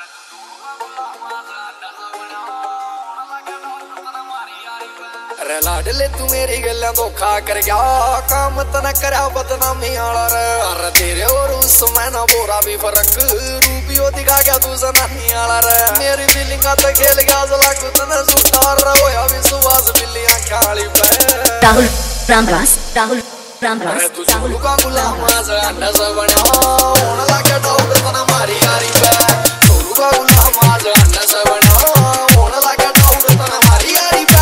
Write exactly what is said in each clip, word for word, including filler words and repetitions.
रे लाडले तू मेरी गल्ला धोखा कर गया, काम तना करा बदनामी आला रे। अरे तेरे और उस मैं ना बोरा भी फर्क, रूपियो दिखा गया तू जनानी आला रे। मेरी बिल्लिंगा तो खेल गया जला कुछ न सुधार रहो या विश्वास बिल्लियां खाली पे। राहुल रामरास राहुल रामरास अरे तू झूलू का गुलाम आज अंडा सा बना, होने लगा डाउट तना मारी यारी पे। झूलू का गुलाम आज अंडा सा बना, होने लगा डाउट तना मारी यारी पे।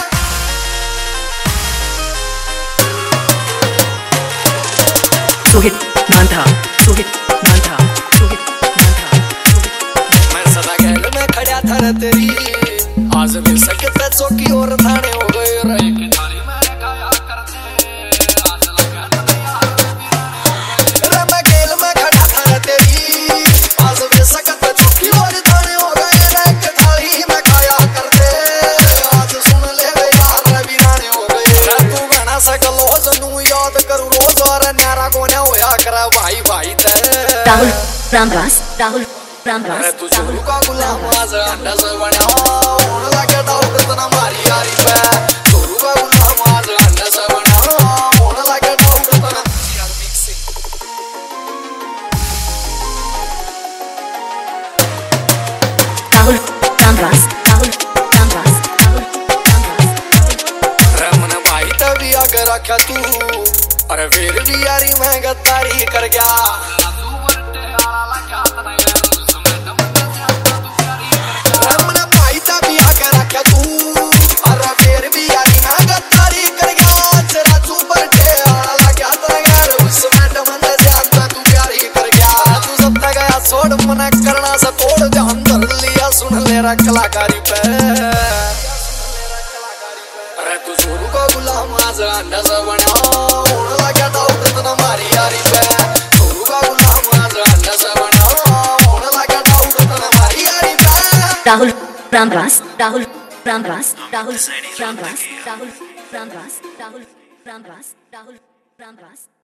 सुहित मांधा सुहित मांधा सुहित मांधा सुहित। मैं सदा गैल में खड़ा था रे तेरी, आज भी सकते चौकी और थाने हो गए रे। कि थाली मैंने खाया करते, आज लगा तने यार रे। मैं गैल में खड़ा था रे तेरी, आज भी सकते चौकी और थाने हो गए रे। कि थाली में खाया करते, आज सुन ले रे यार वीराने हो गए रे। तू बना सकलो जनू याद करू रोज और न्यारा कोने होया करा भाई भाई ते। राहुल रामरास राहुल रामरास अरे तू झूलू का गुलाम आज अंडा सा बना, होने लगा डाउट तना मारी यारी पे। झूलू का गुलाम आज अंडा सा बना, होने लगा डाउट तना यार मिक्सिंग। राहुल रामरास राहुल रामरास राहुल रामरास। रमन भाई तभी आगे रखा तू, अरे फिर भी यारी मैं गद्दारी कर गया। रमन भाई तभी आगे रखा तू, अरे फिर भी यारी मैं गद्दारी कर गया। तेरा तू बर्थडे आला लगा था यार, उसमें डमन से अंदर तू प्यारी कर गया। तू सब तक गया छोड़ मना करना से तोड़ ध्यान धर लिया, सुन ले रहा कलाकारी पे। अरे तू झूलू का गुलाम आज अंडा सा बना, होने लगा डाउट तना मारी यारी पे। झूलू का गुलाम आज अंडा सा बना, होने लगा डाउट तना मारी यारी पे। राहुल रामरास राहुल रामरास राहुल रामरास राहुल रामरास राहुल रामरास राहुल रामरास।